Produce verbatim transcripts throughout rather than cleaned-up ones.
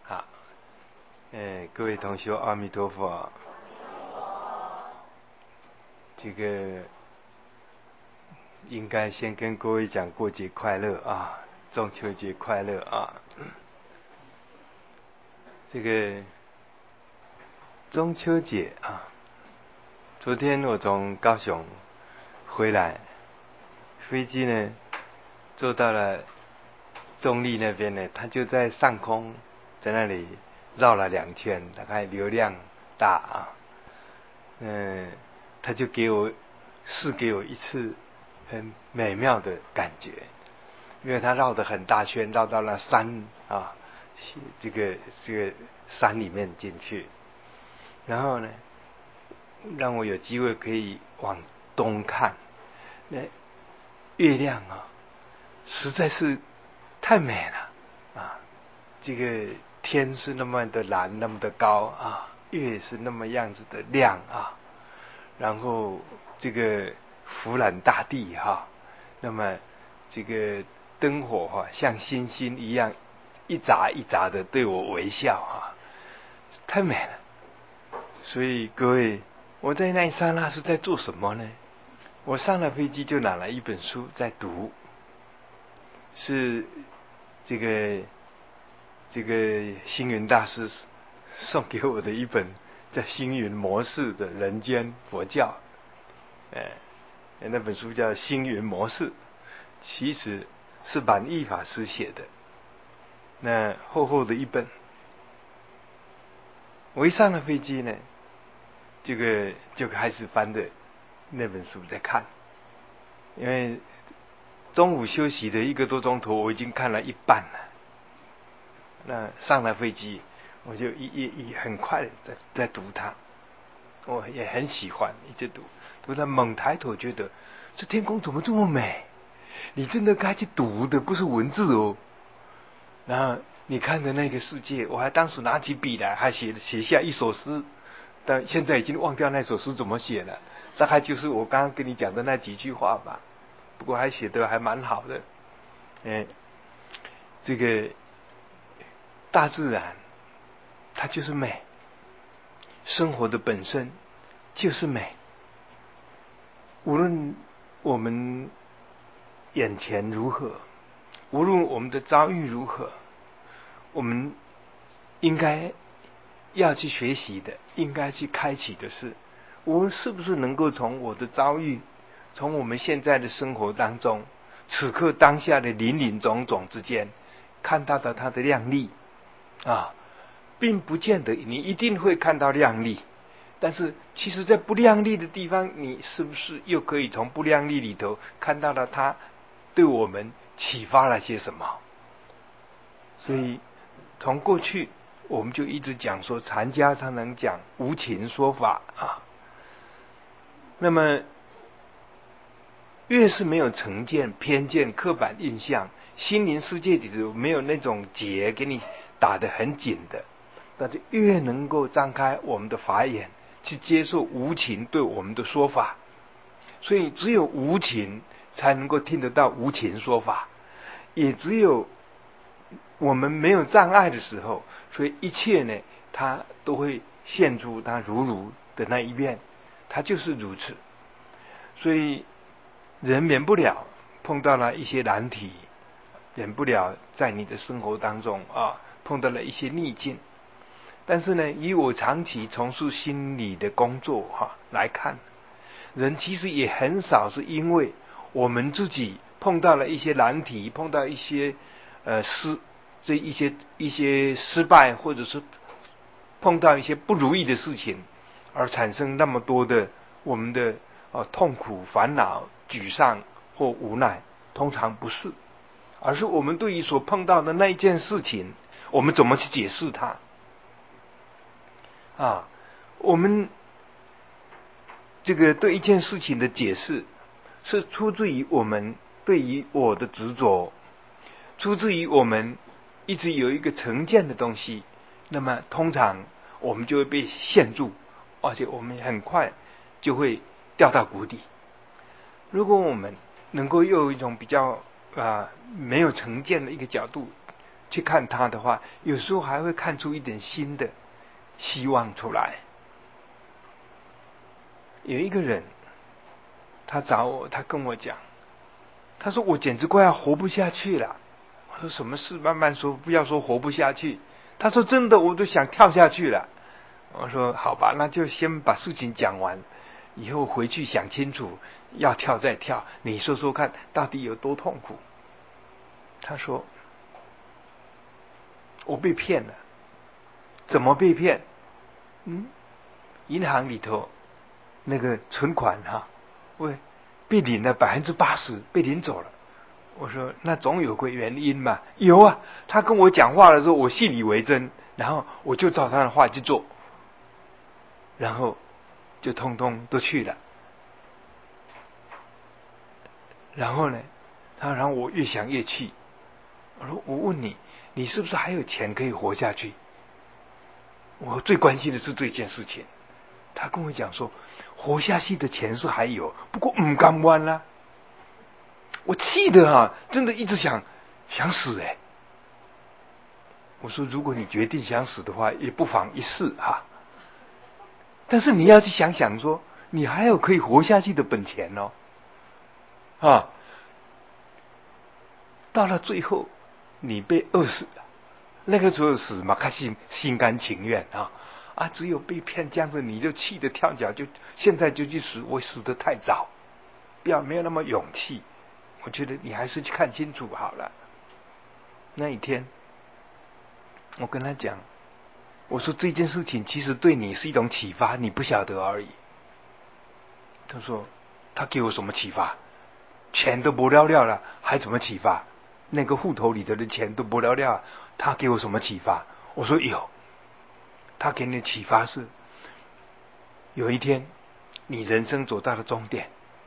好，哎，各位同学，阿弥陀佛。这个应该先跟各位讲过节快乐啊，中秋节快乐啊。这个中秋节啊，昨天我从高雄回来，飞机呢坐到了中立那边呢，它就在上空，在那里绕了两圈，大概流量大啊。嗯，他就给我试给我一次很美妙的感觉，因为他绕得很大圈，绕到了山啊，这个这个山里面进去，然后呢，让我有机会可以往东看，那月亮啊，实在是太美了啊！这个天是那么的蓝，那么的高啊，月是那么样子的亮啊，然后这个俯览大地哈、啊，那么这个灯火哈、啊，像星星一样一眨一眨的对我微笑啊，太美了。所以各位，我在那一刹那是在做什么呢？我上了飞机就拿了一本书在读，是这个这个星云大师送给我的一本叫《星云模式的人间佛教》，哎，那本书叫《星云模式》，其实是满意法师写的，那厚厚的一本。我一上了飞机呢，这个就开始翻的那本书在看，因为中午休息的一个多钟头，我已经看了一半了。那上了飞机，我就一一一很快的在在读它，我也很喜欢，一直读。读到猛抬头，觉得这天空怎么这么美？你真的该去读的，不是文字哦。然后你看的那个世界，我还当时拿起笔来，还写写下一首诗，但现在已经忘掉那首诗怎么写了，大概就是我刚刚跟你讲的那几句话吧。不过还写得还蛮好的，哎，这个大自然它就是美，生活的本身就是美。无论我们眼前如何，无论我们的遭遇如何，我们应该要去学习的，应该去开启的是，我们是不是能够从我的遭遇，从我们现在的生活当中，此刻当下的林林总总之间，看到的它的亮丽啊，并不见得你一定会看到亮丽，但是其实在不亮丽的地方，你是不是又可以从不亮丽里头看到了它对我们启发了些什么？所以从过去我们就一直讲说，禅家常常讲无情说法啊。那么越是没有成见、偏见、刻板印象，心灵世界里头没有那种结给你打得很紧的，那就越能够张开我们的法眼，去接受无情对我们的说法。所以只有无情才能够听得到无情说法，也只有我们没有障碍的时候，所以一切呢，它都会现出它如如的那一面，它就是如此。所以人免不了碰到了一些难题，免不了在你的生活当中啊碰到了一些逆境。但是呢，以我长期从事心理的工作哈、啊、来看，人其实也很少是因为我们自己碰到了一些难题，碰到一些呃失这一些一些失败，或者是碰到一些不如意的事情，而产生那么多的我们的呃痛苦、烦恼、沮丧或无奈，通常不是，而是我们对于所碰到的那一件事情，我们怎么去解释它啊？我们这个对一件事情的解释，是出自于我们对于我的执着，出自于我们一直有一个成见的东西，那么通常我们就会被陷住，而且我们很快就会掉到谷底。如果我们能够用一种比较啊、呃、没有成见的一个角度去看他的话，有时候还会看出一点新的希望出来。有一个人，他找我，他跟我讲，他说我简直快要活不下去了。我说什么事？慢慢说，不要说活不下去。他说真的，我都想跳下去了。我说好吧，那就先把事情讲完，以后回去想清楚，要跳再跳。你说说看，到底有多痛苦？他说我被骗了。怎么被骗？嗯，银行里头那个存款哈、啊，喂，被领了百分之八十，被领走了。我说那总有个原因嘛。有啊，他跟我讲话的时候，我信以为真，然后我就照他的话去做，然后就通通都去了。然后呢，他让我越想越气。我说我问你，你是不是还有钱可以活下去？我最关心的是这件事情。他跟我讲说，活下去的钱是还有，不过唔甘弯啦。我气的啊，真的一直想想死哎。我说如果你决定想死的话，也不妨一试哈。但是你要去想想说，你还有可以活下去的本钱哦。啊，到了最后你被饿死了，那个时候死嘛，开心心甘情愿啊啊！只有被骗这样子，你就气得跳脚，就现在就去死，我死得太早，不要没有那么勇气。我觉得你还是去看清楚好了。那一天，我跟他讲，我说这件事情其实对你是一种启发，你不晓得而已。他说他给我什么启发？钱都不了了了，还怎么启发？那个户头里头的钱都不了了，他给我什么启发？我说有，他给你的启发是，有一天你人生走到了终点，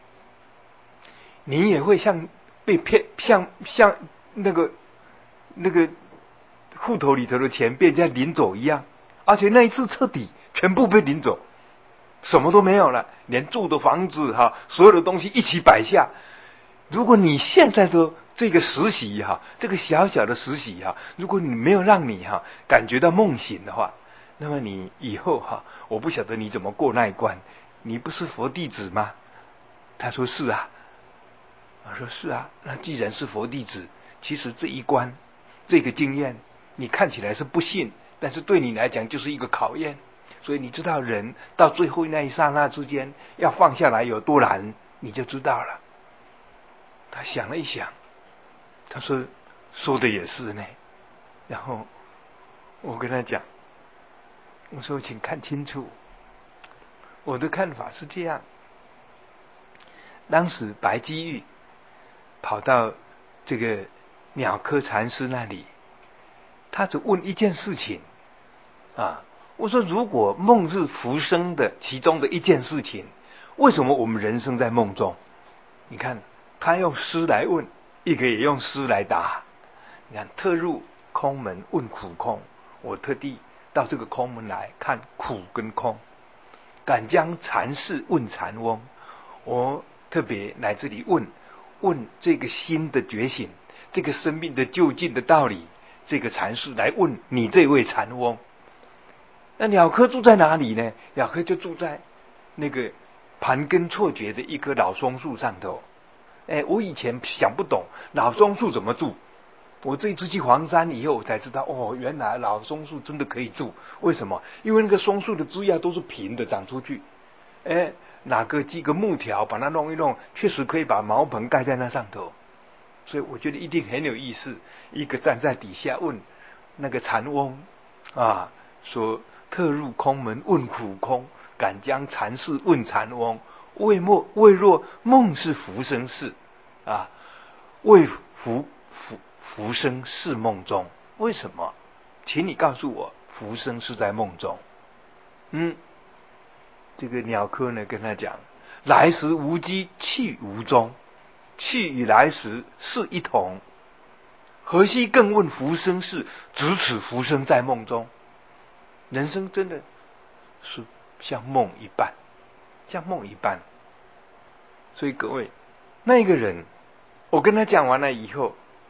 你也会像被骗，像像那个那个户头里头的钱被人家领走一样，而且那一次彻底全部被领走，什么都没有了，连住的房子哈，所有的东西一起摆下。如果你现在的这个实习哈，这个小小的实习哈，如果你没有让你哈感觉到梦醒的话，那么你以后哈，我不晓得你怎么过那一关。你不是佛弟子吗？他说是啊。我说是啊，那既然是佛弟子，其实这一关这个经验你看起来是不信，但是对你来讲就是一个考验。所以你知道人到最后那一刹那之间要放下来有多难，你就知道了。他想了一想，他说说的也是呢。然后我跟他讲，我说请看清楚，我的看法是这样。当时白居易跑到这个鸟窠禅师那里，他只问一件事情啊。我说如果梦是浮生的其中的一件事情，为什么我们人生在梦中？你看他用诗来问，一个也用诗来答。你看特入空门问苦空，我特地到这个空门来看苦跟空。敢将禅事问禅翁，我特别来这里问问这个心的觉醒，这个生命的究竟的道理，这个禅事来问你这位禅翁。那鸟窠住在哪里呢？鸟窠就住在那个盘根错节的一棵老松树上头。哎，我以前想不懂老松树怎么住，我这一次去黄山以后我才知道，哦，原来老松树真的可以住。为什么？因为那个松树的枝桠都是平的长出去，哎，哪个几个木条把它弄一弄，确实可以把茅棚盖在那上头。所以我觉得一定很有意思。一个站在底下问那个禅翁啊，说特入空门问苦空，敢将禅事问禅翁。未莫未若梦是浮生事啊，未浮浮浮生是梦中。为什么？请你告诉我，浮生是在梦中。嗯，这个鸟窠呢跟他讲，来时无迹去无踪，去与来时是一同，何须更问浮生事？只此浮生在梦中。人生真的是像梦一般，像梦一般。所以各位，那个人，我跟他讲完了以后，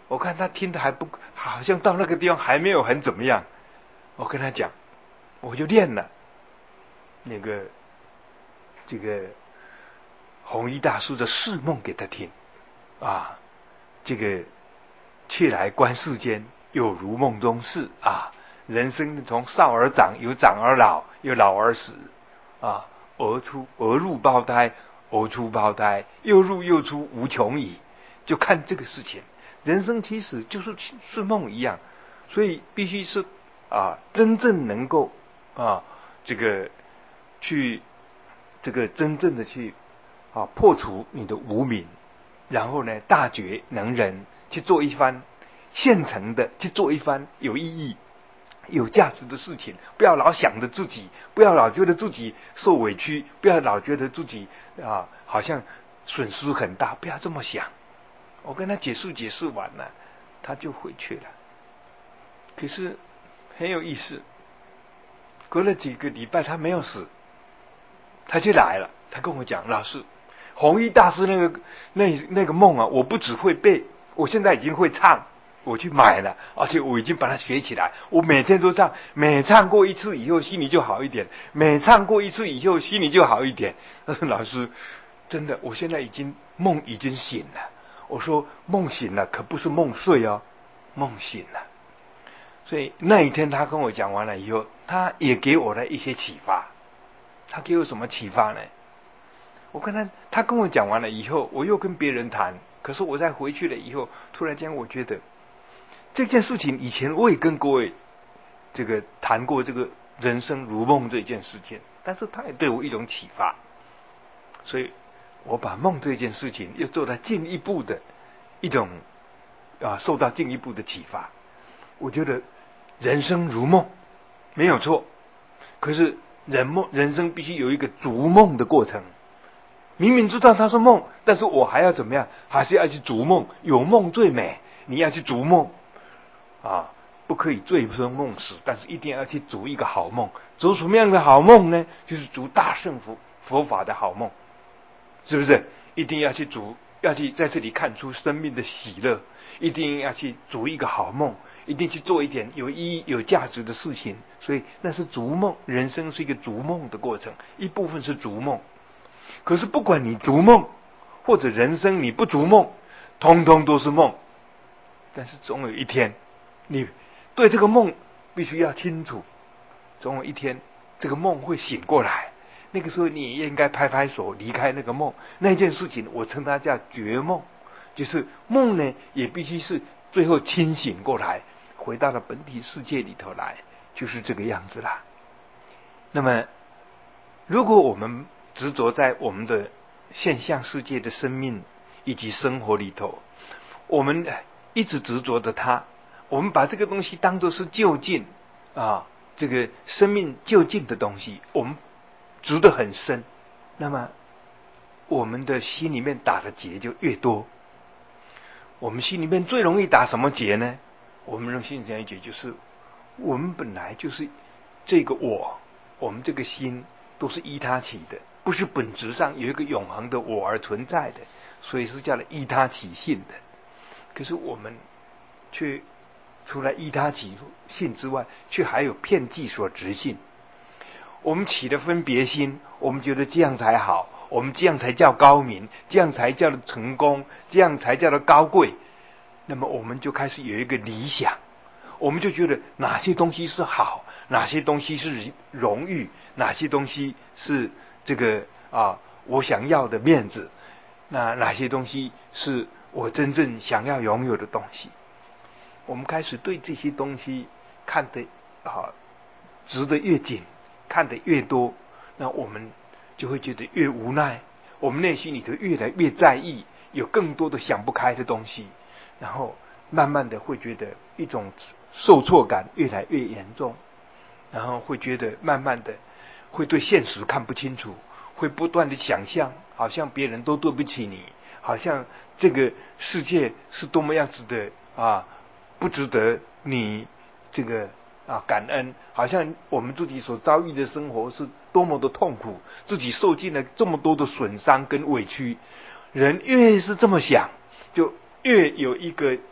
我看他听的还不，好像到那个地方还没有很怎么样。我跟他讲，我就念了那个这个弘一大师的释梦给他听啊，这个却来观世间，有如梦中事啊。人生从少而长，由长而老，由老而死啊，而出而入胞胎，而出胞胎，又入又出，无穷矣。就看这个事情，人生其实就是是梦一样，所以必须是啊，真正能够啊，这个去这个真正的去啊破除你的无明，然后呢，大觉能仁，去做一番现成的，去做一番有意义、有价值的事情。不要老想着自己，不要老觉得自己受委屈，不要老觉得自己啊好像损失很大，不要这么想。我跟他解释解释完了，他就回去了。可是很有意思，隔了几个礼拜他没有死，他就来了。他跟我讲，老师，弘一大师那个那那个梦啊，我不只会背，我现在已经会唱，我去买了，而且我已经把它学起来，我每天都唱，每唱过一次以后心里就好一点，每唱过一次以后心里就好一点。他说，老师，真的，我现在已经梦已经醒了。我说，梦醒了可不是梦睡哦，梦醒了。所以那一天他跟我讲完了以后，他也给我了一些启发。他给我什么启发呢？我跟他他跟我讲完了以后，我又跟别人谈，可是我再回去了以后，突然间我觉得这件事情以前我也跟各位这个谈过这个人生如梦这件事情，但是他也对我一种启发，所以我把梦这件事情又做了进一步的一种啊，受到进一步的启发。我觉得人生如梦没有错，可是人梦人生必须有一个逐梦的过程。明明知道它是梦，但是我还要怎么样？还是要去逐梦。有梦最美，你要去逐梦啊，不可以醉生梦死，但是一定要去逐一个好梦。逐什么样的好梦呢？就是逐大乘佛佛法的好梦，是不是？一定要去逐，要去在这里看出生命的喜乐，一定要去逐一个好梦，一定去做一点有意义、有价值的事情。所以那是逐梦，人生是一个逐梦的过程，一部分是逐梦。可是不管你逐梦或者人生你不逐梦，通通都是梦。但是总有一天，你对这个梦必须要清楚，总有一天这个梦会醒过来。那个时候你也应该拍拍手离开那个梦。那件事情我称它叫觉梦，就是梦呢也必须是最后清醒过来，回到了本体世界里头来，就是这个样子啦。那么如果我们执着在我们的现象世界的生命以及生活里头，我们一直执着的它，我们把这个东西当作是究竟啊，这个生命究竟的东西，我们执得很深，那么我们的心里面打的结就越多。我们心里面最容易打什么结呢？我们的心里面结就是我们本来就是这个我，我们这个心都是依他起的，不是本质上有一个永恒的我而存在的，所以是叫了依他起性的。可是我们却除了依他起性之外，却还有遍计所执性。我们起了分别心，我们觉得这样才好，我们这样才叫高明，这样才叫做成功，这样才叫做高贵。那么我们就开始有一个理想，我们就觉得哪些东西是好，哪些东西是荣誉，哪些东西是这个啊我想要的面子，那哪些东西是我真正想要拥有的东西。我们开始对这些东西看得啊执得越紧，看得越多，那我们就会觉得越无奈，我们内心里头越来越在意，有更多的想不开的东西，然后慢慢的会觉得一种受挫感越来越严重，然后会觉得慢慢的会对现实看不清楚，会不断的想象好像别人都对不起你，好像这个世界是多么样子的啊不值得你这个啊感恩，好像我们自己所遭遇的生活是多么的痛苦，自己受尽了这么多的损伤跟委屈。人越是这么想，就越有一个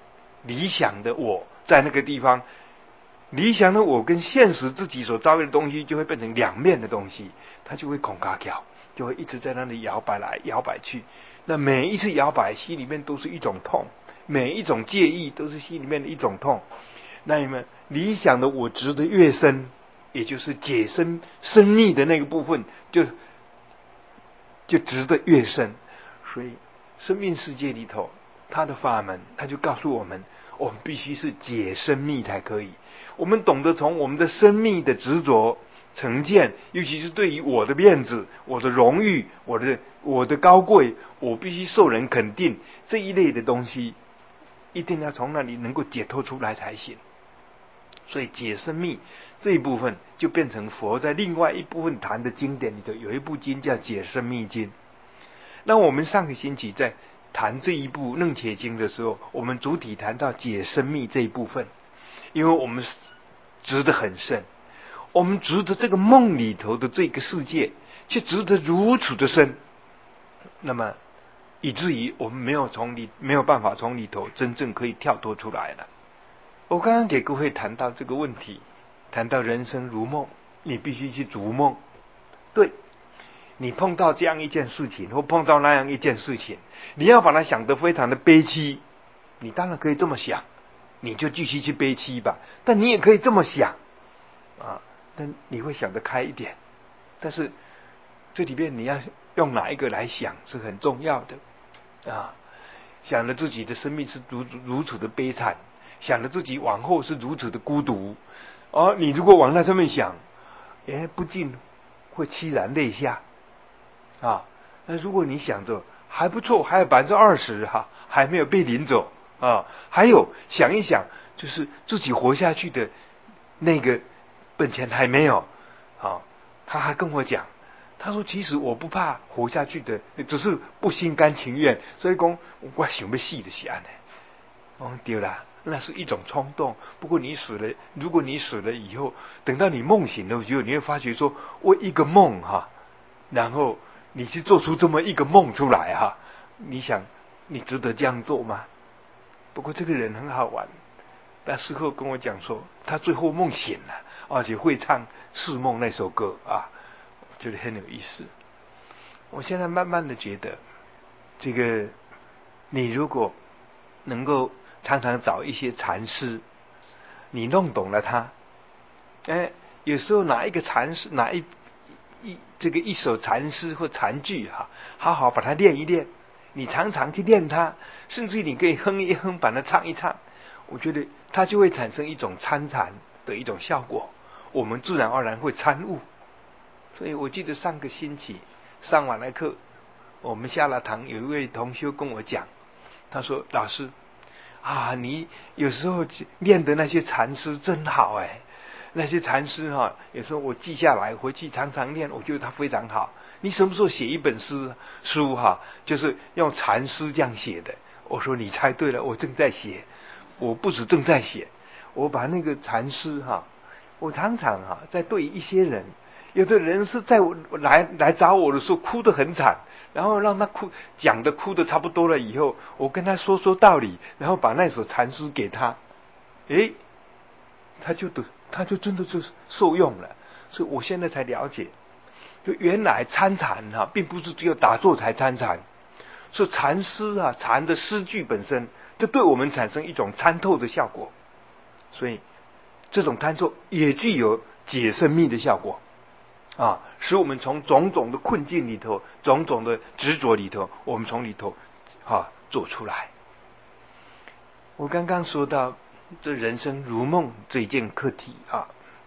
理想的我在那个地方，理想的我跟现实自己所遭遇的东西就会变成两面的东西，它就会恐嘎跳，就会一直在那里摇摆来摇摆去。那每一次摇摆，心里面都是一种痛，每一种介意都是心里面的一种痛。那么理想的我值得越深，也就是解生生命的那个部分，就就值得越深。所以生命世界里头，他的法门，他就告诉我们，我们必须是解生命才可以。我们懂得从我们的生命的执着成见，尤其是对于我的面子、我的荣誉、我的我的高贵，我必须受人肯定这一类的东西，一定要从那里能够解脱出来才行。所以解生命这一部分就变成佛在另外一部分谈的经典里头，有一部经叫解生命经。那我们上个星期在谈这一部楞伽经的时候，我们主体谈到解生命这一部分，因为我们执得很深，我们执得这个梦里头的这个世界却执得如此的深，那么以至于我们没有从里没有办法从里头真正可以跳脱出来了。我刚刚给各位谈到这个问题，谈到人生如梦，你必须去逐梦。对，你碰到这样一件事情，或碰到那样一件事情，你要把它想得非常的悲戚，你当然可以这么想，你就继续去悲戚吧。但你也可以这么想啊，但你会想得开一点。但是这里面你要用哪一个来想是很重要的啊。想着自己的生命是如如此的悲惨，想着自己往后是如此的孤独，而、哦、你如果往那上面想，哎，不禁会凄然泪下啊。那如果你想着还不错，还有百分之二十哈，还没有被领走啊，还有想一想，就是自己活下去的那个本钱还没有啊。他还跟我讲，他说其实我不怕活下去的，只是不心甘情愿，所以讲我想要死就是这样。哦，对啦，那是一种冲动。不过你死了，如果你死了以后，等到你梦醒的时候，你会发觉说，我一个梦哈，然后你去做出这么一个梦出来哈，你想你值得这样做吗？不过这个人很好玩，他事后跟我讲说，他最后梦醒了，而且会唱《释梦》那首歌啊，觉得很有意思。我现在慢慢的觉得，这个你如果能够常常找一些禅师，你弄懂了他，哎，有时候哪一个禅师，哪一一这个一首禅诗或禅句哈，好好把它练一练，你常常去练它，甚至于你可以哼一哼，把它唱一唱，我觉得它就会产生一种参禅的一种效果，我们自然而然会参悟。所以我记得上个星期上完了课，我们下了堂，有一位同学跟我讲，他说老师啊，你有时候念的那些禅诗真好哎，那些禅诗哈、啊，有时候我记下来回去常常念，我觉得它非常好。你什么时候写一本诗书哈、啊，就是用禅诗这样写的？我说你猜对了，我正在写，我不止正在写，我把那个禅诗哈、啊，我常常哈、啊、在对一些人。有的人是在我来来找我的时候哭得很惨，然后让他哭讲的哭得差不多了以后，我跟他说说道理，然后把那首禅诗给他，诶，他就得他就真的就受用了。所以我现在才了解，就原来参禅啊，并不是只有打坐才参禅，是禅诗啊，禅的诗句本身就对我们产生一种参透的效果，所以这种参透也具有解生命的效果。啊，使我们从种种的困境里头，种种的执着里头，我们从里头啊走出来。我刚刚说到这人生如梦这一件课题啊，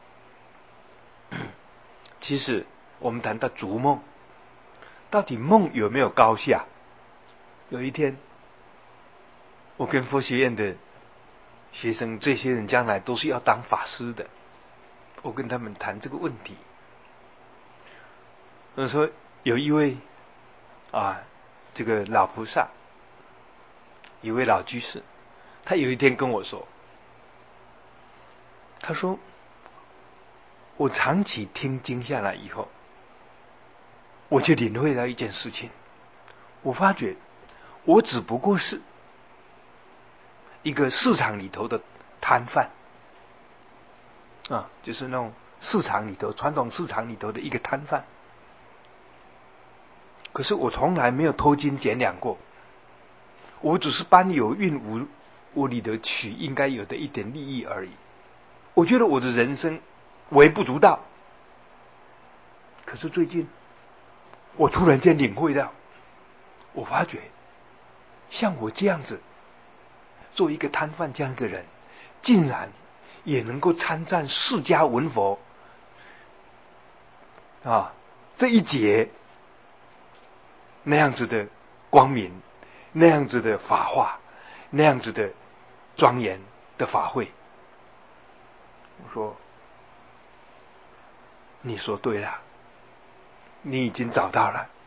其实我们谈到逐梦，到底梦有没有高下？有一天，我跟佛学院的学生，这些人将来都是要当法师的，我跟他们谈这个问题。我说有一位啊，这个老菩萨，一位老居士，他有一天跟我说，他说我长期听经下来以后，我就领会到一件事情，我发觉我只不过是一个市场里头的摊贩啊，就是那种市场里头传统市场里头的一个摊贩。可是我从来没有偷斤减两过，我只是搬有运无无理的取应该有的一点利益而已。我觉得我的人生微不足道。可是最近我突然间领会到，我发觉像我这样子做一个摊贩这样一个人，竟然也能够参赞释迦文佛啊这一节那样子的光明，那样子的法化，那样子的庄严的法会。我说你说对了，你已经找到了。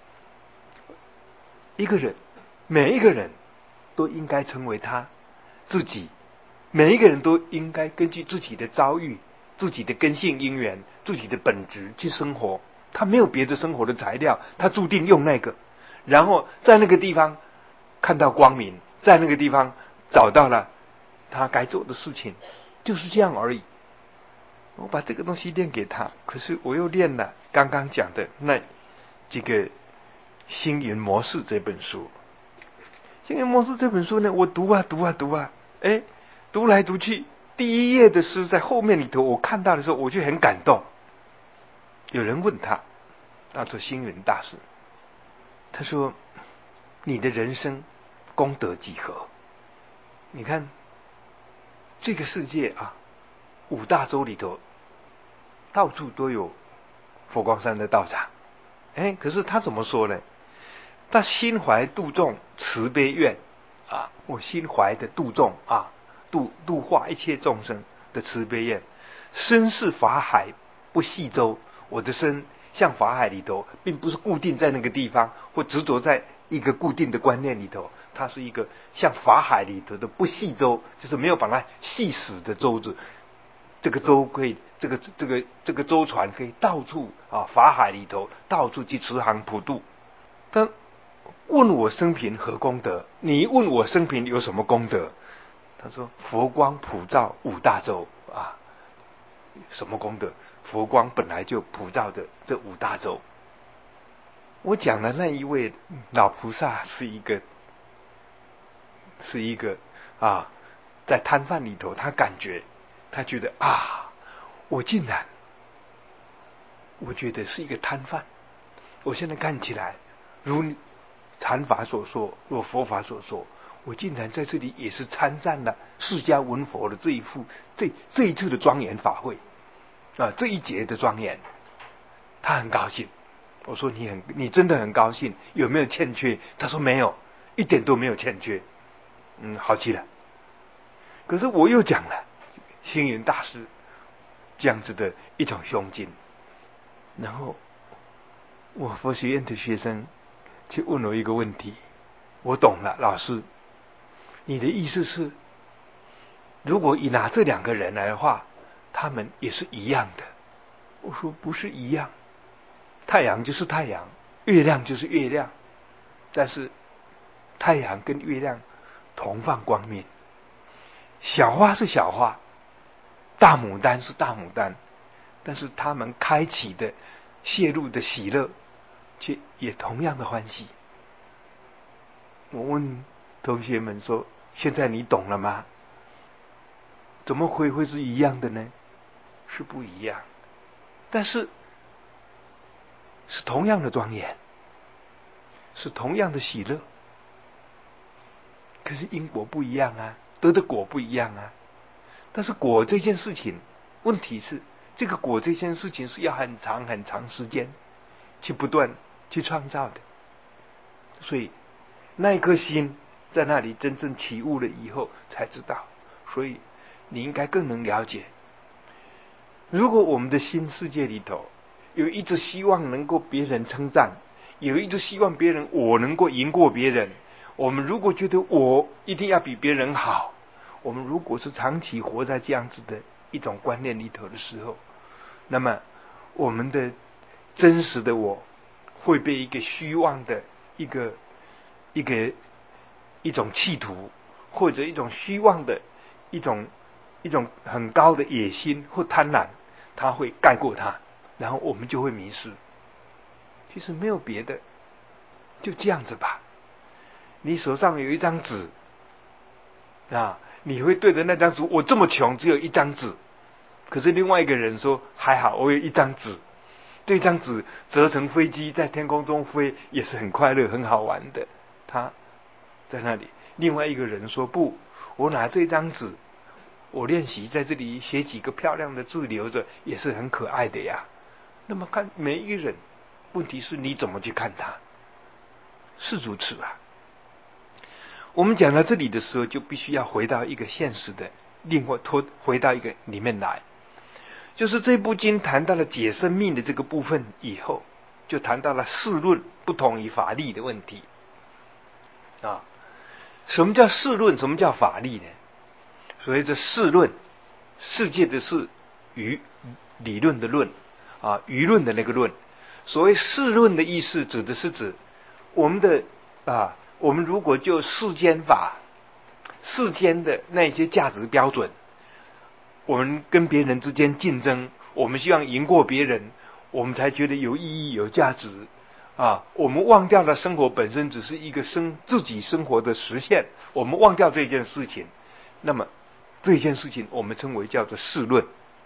一个人，每一个人都应该成为他自己，每一个人都应该根据自己的遭遇、自己的根性因缘、自己的本质去生活。他没有别的生活的材料，他注定用那个，然后在那个地方看到光明，在那个地方找到了他该做的事情，就是这样而已。我把这个东西练给他，可是我又练了刚刚讲的那几个星云模式这本书。星云模式这本书呢，我读啊读啊读啊，哎，读来读去，第一页的诗在后面里头，我看到的时候，我就很感动。有人问他，他做星云大师，他说：“你的人生功德几何？”你看这个世界啊，五大洲里头，到处都有佛光山的道场。哎，可是他怎么说呢？他心怀度众慈悲愿啊，我心怀的度众啊，度度化一切众生的慈悲愿。身是法海不系舟，我的身像法海里头，并不是固定在那个地方，或执着在一个固定的观念里头。它是一个像法海里头的不系舟，就是没有把它系死的舟子。这个舟可以，这个这个这个舟船可以到处啊，法海里头到处去驰航普渡。但问我生平何功德？你问我生平有什么功德？他说佛光普照五大洲啊，什么功德？佛光本来就普照的这五大洲。我讲的那一位老菩萨是一个是一个啊，在摊贩里头，他感觉他觉得啊，我竟然我觉得是一个摊贩。我现在看起来如禅法所说，如佛法所说，我竟然在这里也是参赞了释迦文佛的这一副这这一次的庄严法会啊，这一节的庄严。他很高兴。我说你很你真的很高兴，有没有欠缺？他说没有，一点都没有欠缺。嗯，好极了。可是我又讲了星云大师这样子的一种胸襟，然后我佛学院的学生去问我一个问题，我懂了，老师，你的意思是，如果以拿这两个人来的话，他们也是一样的。我说不是一样，太阳就是太阳，月亮就是月亮，但是太阳跟月亮同放光明。小花是小花，大牡丹是大牡丹，但是他们开启的泄露的喜乐却也同样的欢喜。我问同学们说，现在你懂了吗？怎么会会是一样的呢？是不一样，但是是同样的庄严，是同样的喜乐，可是因果不一样啊，得的果不一样啊。但是果这件事情，问题是这个果这件事情是要很长很长时间去不断去创造的，所以那一颗心在那里真正起悟了以后才知道。所以你应该更能了解，如果我们的心世界里头有一直希望能够别人称赞，有一直希望别人我能够赢过别人，我们如果觉得我一定要比别人好，我们如果是长期活在这样子的一种观念里头的时候，那么我们的真实的我会被一个虚妄的一个一个一种企图或者一种虚妄的一种一种很高的野心或贪婪，它会盖过它，然后我们就会迷失。其实没有别的，就这样子吧。你手上有一张纸啊，你会对着那张纸，我这么穷，只有一张纸。可是另外一个人说，还好，我有一张纸。这张纸折成飞机在天空中飞，也是很快乐、很好玩的。他在那里，另外一个人说不，我拿这张纸，我练习在这里写几个漂亮的字留着，也是很可爱的呀。那么看每一个人，问题是你怎么去看他？是如此啊。我们讲到这里的时候，就必须要回到一个现实的，另外拖回到一个里面来。就是这部经谈到了解生命的这个部分以后，就谈到了事论不同于法力的问题啊。什么叫事论？什么叫法力呢？所谓的事论，世界的事，舆理论的论啊，舆论的那个论。所谓事论的意思，指的是指我们的啊，我们如果就世间法、世间的那些价值标准。我们跟别人之间竞争，我们希望赢过别人，我们才觉得有意义、有价值啊！我们忘掉了生活本身只是一个生自己生活的实现，我们忘掉这件事情，那么这件事情我们称为叫做事论。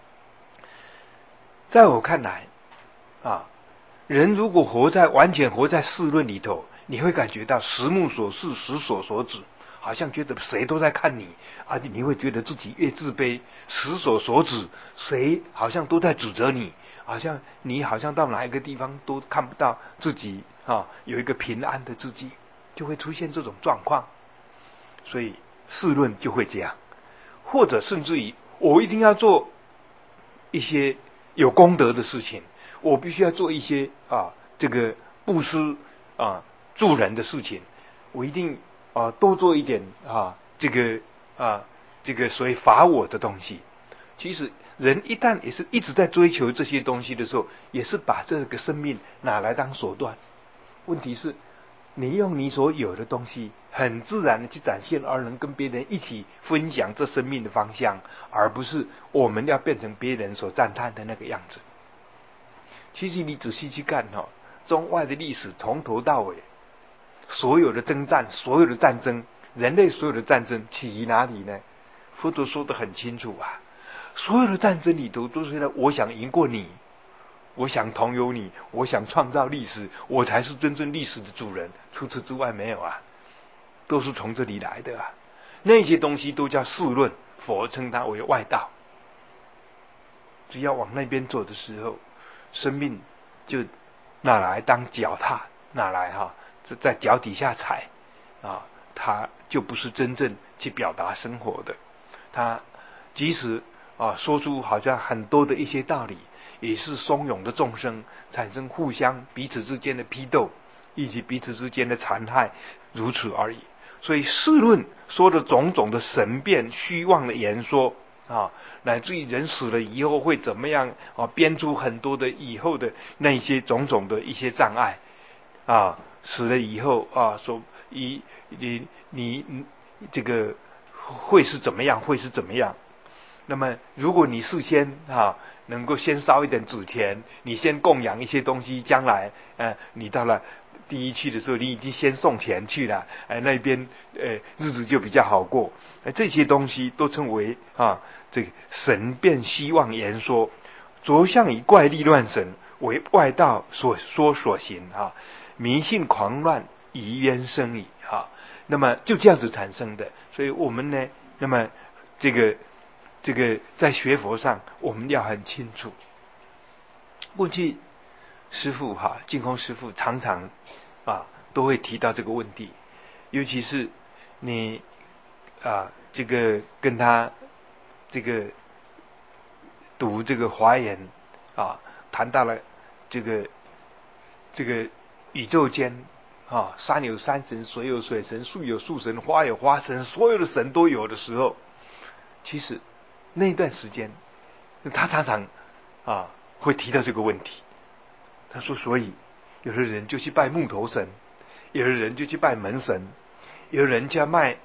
在我看来啊，人如果活在完全活在事论里头，你会感觉到时目所视，时所所指。好像觉得谁都在看你啊，你会觉得自己越自卑，时所所指，谁好像都在指责你，好像你好像到哪一个地方都看不到自己啊，有一个平安的自己，就会出现这种状况。所以事论就会这样，或者甚至于我一定要做一些有功德的事情，我必须要做一些啊这个布施啊助人的事情，我一定。啊，多做一点啊，这个啊，这个所谓罚我的东西。其实人一旦也是一直在追求这些东西的时候，也是把这个生命拿来当手段。问题是，你用你所有的东西，很自然的去展现，而能跟别人一起分享这生命的方向，而不是我们要变成别人所赞叹的那个样子。其实你仔细去看哈、哦，中外的历史从头到尾。所有的征战，所有的战争，人类所有的战争起于哪里呢？佛陀说得很清楚啊，所有的战争里头都是呢，我想赢过你，我想同有你，我想创造历史，我才是真正历史的主人，除此之外没有啊，都是从这里来的啊。那些东西都叫事论，佛称它为外道。只要往那边走的时候，生命就拿来当脚踏，拿来哈、啊。在脚底下踩啊，他就不是真正去表达生活的。他即使啊说出好像很多的一些道理，也是怂恿的众生产生互相彼此之间的批斗，以及彼此之间的残害，如此而已。所以世论说的种种的神变虚妄的言说啊，乃至于人死了以后会怎么样啊，编出很多的以后的那些种种的一些障碍啊。死了以后啊，说你你你这个会是怎么样？会是怎么样？那么，如果你事先啊能够先烧一点纸钱，你先供养一些东西，将来呃你到了第一去的时候，你已经先送钱去了，哎、呃、那边呃日子就比较好过。呃、这些东西都称为啊这个神变虚妄言说，着相以怪力乱神为外道所说所行啊。迷信狂乱，以冤生矣啊！那么就这样子产生的，所以我们呢，那么这个这个在学佛上，我们要很清楚。过去师父哈，净空师父常常啊都会提到这个问题，尤其是你啊这个跟他这个读这个华严啊，谈到了这个这个。宇宙间啊，山有山神，水有水神，树有树神，花有花神，所有的神都有的时候，其实那段时间，他常常啊会提到这个问题。他说，所以有的人就去拜木头神，有的人就去拜门神，有的人就要卖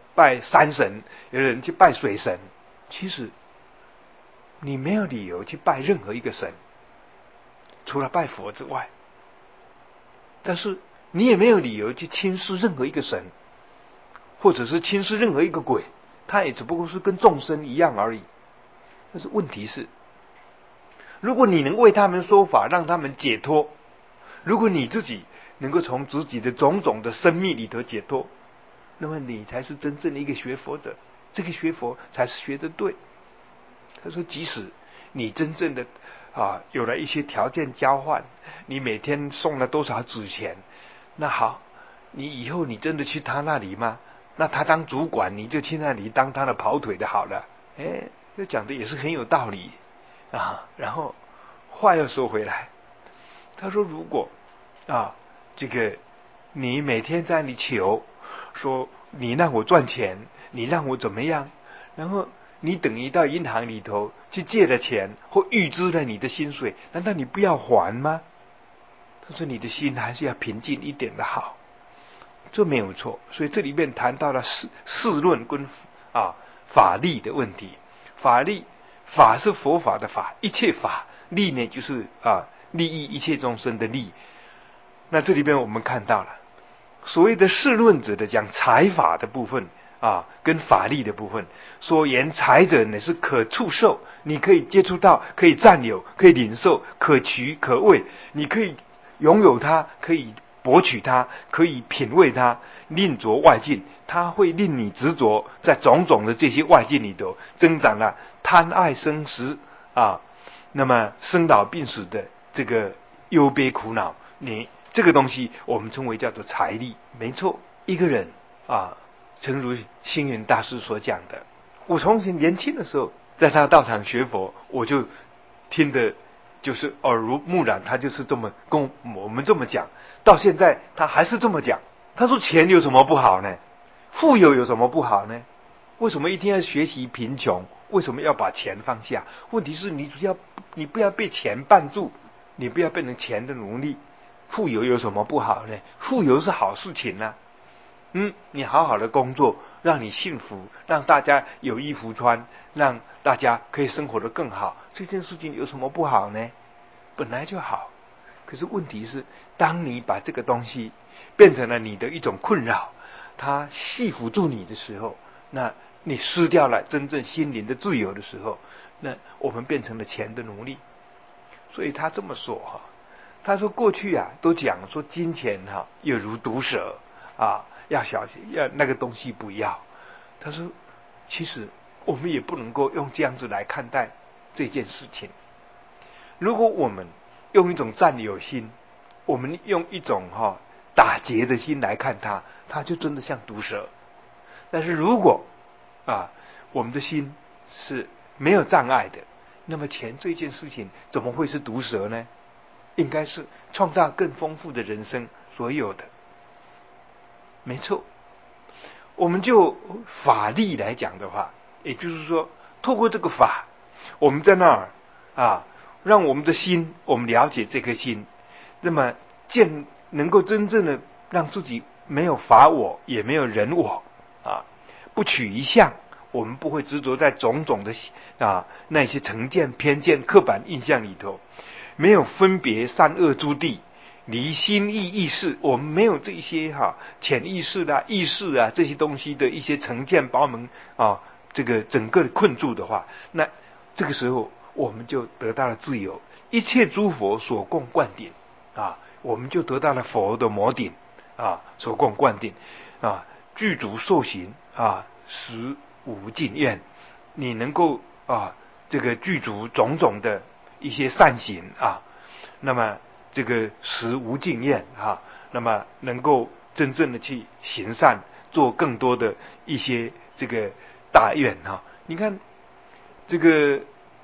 拜山神，有的人去拜水神。其实你没有理由去拜任何一个神，除了拜佛之外。但是你也没有理由去轻视任何一个神，或者是轻视任何一个鬼，他也只不过是跟众生一样而已。但是问题是，如果你能为他们说法，让他们解脱，如果你自己能够从自己的种种的生命里头解脱，那么你才是真正的一个学佛者，这个学佛才是学得对。他说，即使你真正的啊有了一些条件交换，你每天送了多少纸钱，那好，你以后你真的去他那里吗？那他当主管，你就去那里当他的跑腿的好了。哎，这讲的也是很有道理啊。然后话又说回来，他说，如果啊这个你每天在那里求，说你让我赚钱，你让我怎么样，然后你等于到银行里头去借了钱或预支了你的薪水，难道你不要还吗？他说，你的心还是要平静一点的好，这没有错。所以这里面谈到了事事论跟啊法力的问题。法力，法是佛法的法，一切法；利呢，就是啊利益一切众生的利。那这里边我们看到了所谓的事论者的讲财法的部分啊，跟法力的部分，说言财者呢是可触受，你可以接触到，可以占有，可以领受，可取可畏，你可以拥有它，可以博取它，可以品味它，令着外境，它会令你执着在种种的这些外境里头，增长了贪爱生死啊，那么生老病死的这个忧悲苦恼，你这个东西我们称为叫做财力。没错，一个人啊，诚如星云大师所讲的，我从年轻的时候在他道场学佛，我就听得就是耳濡目染，他就是这么跟我们这么讲，到现在他还是这么讲。他说，钱有什么不好呢？富有有什么不好呢？为什么一定要学习贫穷？为什么要把钱放下？问题是你只要你不要被钱绊住，你不要变成钱的奴隶。富有有什么不好呢？富有是好事情啊。嗯，你好好的工作，让你幸福，让大家有衣服穿，让大家可以生活得更好，这件事情有什么不好呢？本来就好。可是问题是，当你把这个东西变成了你的一种困扰，它系缚住你的时候，那你失掉了真正心灵的自由的时候，那我们变成了钱的奴隶。所以他这么说哈，他说过去啊都讲说金钱哈有如毒蛇啊，要小心，要那个东西不要。他说，其实我们也不能够用这样子来看待这件事情。如果我们用一种占有心，我们用一种哈、哦、打劫的心来看它，它就真的像毒蛇。但是如果啊我们的心是没有障碍的，那么钱这件事情怎么会是毒蛇呢？应该是创造更丰富的人生所有的。没错，我们就法力来讲的话，也就是说透过这个法，我们在那儿啊让我们的心，我们了解这颗心，那么见能够真正的让自己没有法我，也没有人我啊，不取一相，我们不会执着在种种的啊那些成见、偏见、刻板印象里头，没有分别善恶诸地，离心意意识，我们没有这些哈、啊、潜意识啊、意识啊这些东西的一些成见把我们啊这个整个困住的话，那这个时候我们就得到了自由，一切诸佛所供灌顶啊，我们就得到了佛的摩顶啊，所供灌顶啊，具足受行啊，实无尽愿。你能够啊，这个具足种种的一些善行啊，那么这个实无尽愿啊，那么能够真正的去行善，做更多的一些这个大愿啊。你看这个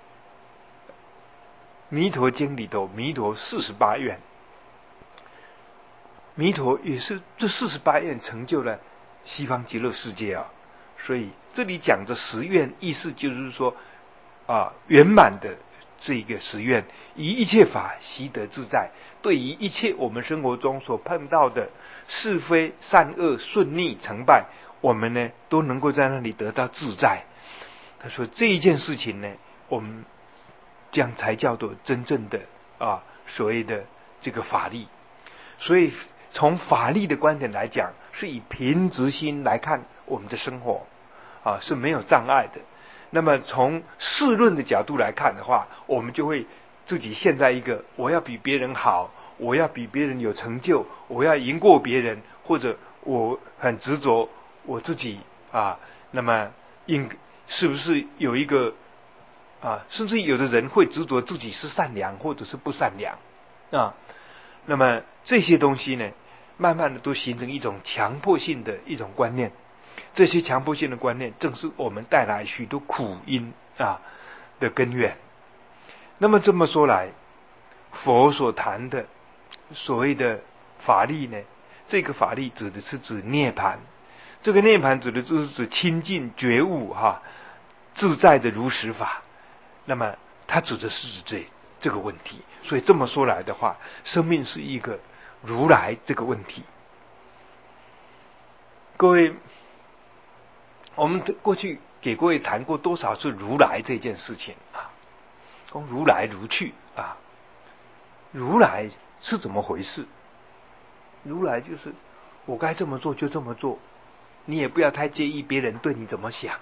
弥陀经里头，弥陀四十八愿，弥陀也是这四十八愿成就了西方极乐世界啊。所以这里讲的十愿，意思就是说啊，圆满的这个十愿，以一切法习得自在。对于一切我们生活中所碰到的是非善恶顺逆成败， 我们呢都能够在那里得到自在。他说这一件事情呢，我们这样才叫做真正的啊所谓的这个法力。所以从法力的观点来讲，是以平直心来看我们的生活啊是没有障碍的。那么从世论的角度来看的话，我们就会自己陷在一个我要比别人好，我要比别人有成就，我要赢过别人，或者我很执着我自己啊，那么应是不是有一个啊，甚至有的人会执着自己是善良或者是不善良啊，那么这些东西呢，慢慢的都形成一种强迫性的一种观念。这些强迫性的观念正是我们带来许多苦因啊的根源。那么这么说来，佛所谈的所谓的法力呢，这个法力指的是指涅槃，这个涅槃指的就是指清净觉悟哈、啊，自在的如实法。那么它指的是指这这个问题。所以这么说来的话，生命是一个如来这个问题。各位，我们过去给各位谈过多少次如来这件事情啊？说如来如去啊，如来是怎么回事？如来就是我该这么做就这么做，你也不要太介意别人对你怎么想，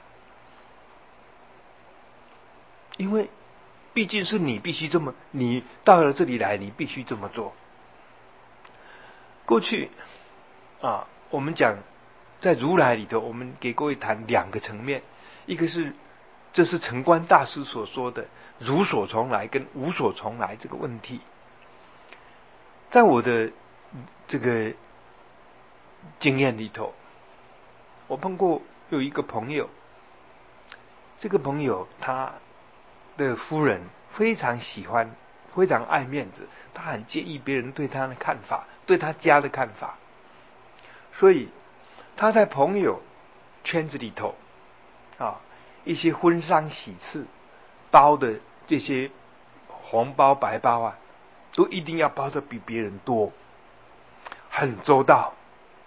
因为毕竟是你必须这么，你到了这里来，你必须这么做。过去啊，我们讲在如来里头，我们给各位谈两个层面，一个是这是澄观大师所说的如所从来跟无所从来这个问题。在我的这个经验里头，我碰过有一个朋友，这个朋友他的夫人非常喜欢，非常爱面子，他很介意别人对他的看法，对他家的看法，所以他在朋友圈子里头啊，一些婚丧喜事包的这些红包白包啊，都一定要包的比别人多，很周到，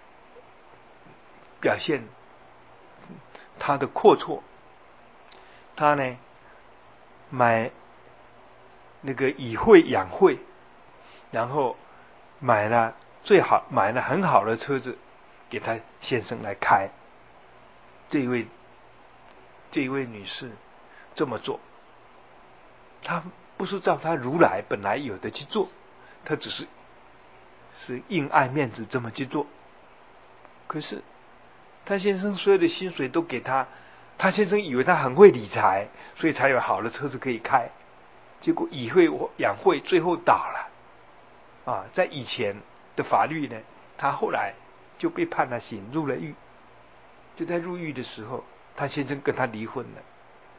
表现他的阔绰。他呢买那个以惠养惠，然后买了最好买了很好的车子给他先生来开。这一位这一位女士这么做，她不是照她如来本来有的去做，她只是是硬爱面子这么去做。可是她先生所有的薪水都给她，她先生以为她很会理财，所以才有好的车子可以开，结果以惠养惠，最后倒了啊！在以前的法律呢，她后来就被判了刑，入了狱。就在入狱的时候，她先生跟她离婚了。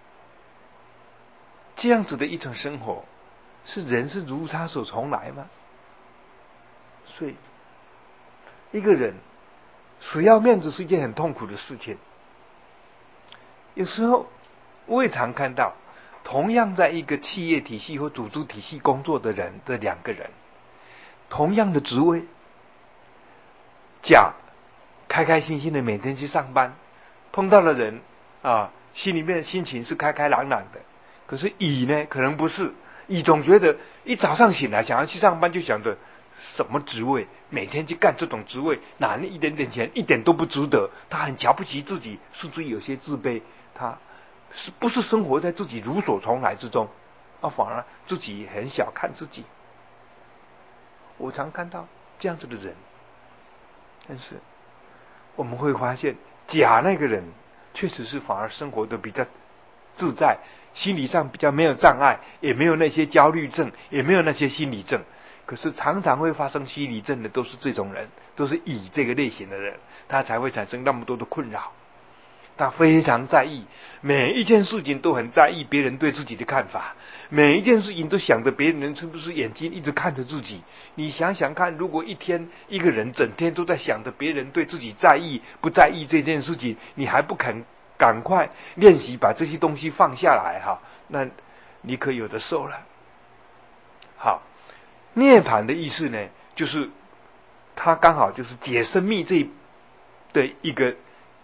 这样子的一种生活，是人是如他所从来吗？所以一个人死要面子是一件很痛苦的事情。有时候我也常看到，同样在一个企业体系或组织体系工作的人的两个人，同样的职位，甲开开心心的每天去上班，碰到了人啊，心里面心情是开开朗朗的。可是乙呢，可能不是，乙总觉得一早上醒来想要去上班，就想着什么职位，每天去干这种职位，拿那一点点钱一点都不值得，他很瞧不起自己，甚至有些自卑，他是不是生活在自己如所从来之中，啊，反而自己很小看自己。我常看到这样子的人，但是我们会发现，甲那个人确实是反而生活的比较自在，心理上比较没有障碍，也没有那些焦虑症，也没有那些心理症。可是常常会发生心理症的都是这种人，都是乙这个类型的人，他才会产生那么多的困扰。他非常在意每一件事情，都很在意别人对自己的看法，每一件事情都想着别人是不是眼睛一直看着自己。你想想看，如果一天一个人整天都在想着别人对自己在意不在意这件事情，你还不肯赶快练习把这些东西放下来哈，那你可有的受了。好，涅槃的意思呢，就是它刚好就是解生密这的一个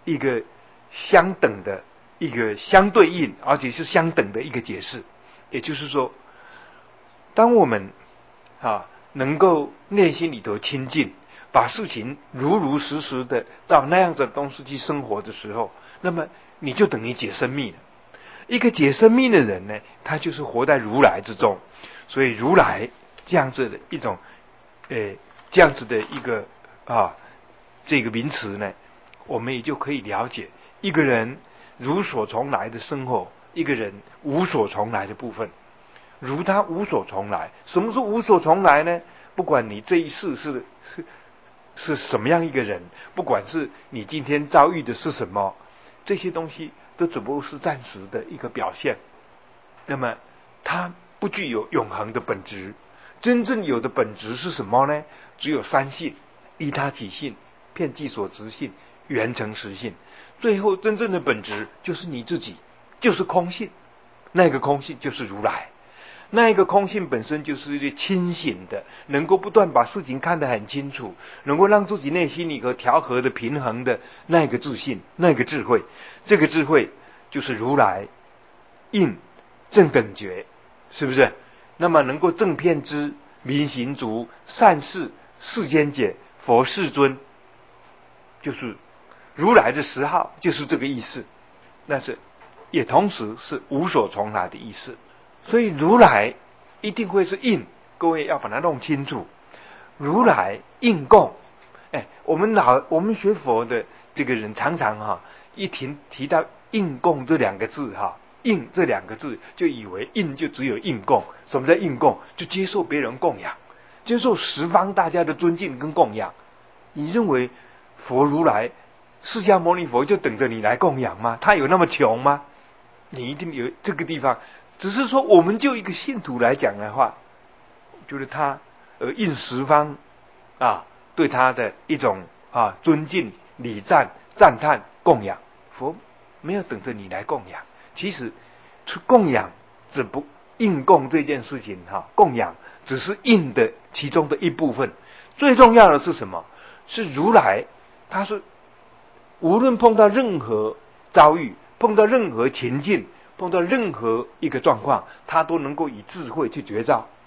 一个相等的一个相对应，而且是相等的一个解释。也就是说，当我们啊能够内心里头亲近，把事情如如实实的照那样子的东西去生活的时候，那么你就等于解生命了。一个解生命的人呢，他就是活在如来之中。所以如来这样子的一种呃这样子的一个啊这个名词呢，我们也就可以了解一个人如所从来的生活，一个人无所从来的部分。如他无所从来，什么是无所从来呢？不管你这一世是是是什么样一个人，不管是你今天遭遇的是什么，这些东西都只不过是暂时的一个表现。那么它不具有永恒的本质。真正有的本质是什么呢？只有三性：依他起性、遍计所执性、圆成实性。最后真正的本质就是你自己，就是空性。那个空性就是如来。那一个空性本身就是一个清醒的，能够不断把事情看得很清楚，能够让自己内心里头调和的平衡的那个自信，那个智慧。这个智慧就是如来应正等觉，是不是？那么能够正遍知、明行足、善事、世间解、佛世尊，就是如来的十号，就是这个意思。那是也同时是无所从来的意思。所以如来一定会是应，各位要把它弄清楚。如来应供，哎，我们老我们学佛的这个人常常哈、啊，一提提到应供这两个字哈、啊，应这两个字就以为应就只有应供。什么叫应供？就接受别人供养，接受十方大家的尊敬跟供养。你认为佛如来释迦牟尼佛就等着你来供养吗？他有那么穷吗？你一定有这个地方。只是说我们就一个信徒来讲的话，就是他呃应十方啊对他的一种啊尊敬、礼赞、赞叹、供养。佛没有等着你来供养，其实供养只不应供这件事情哈、啊，供养只是应的其中的一部分。最重要的是什么？是如来，他是无论碰到任何遭遇，碰到任何情境，碰到任何一个状况，他都能够以智慧去觉照。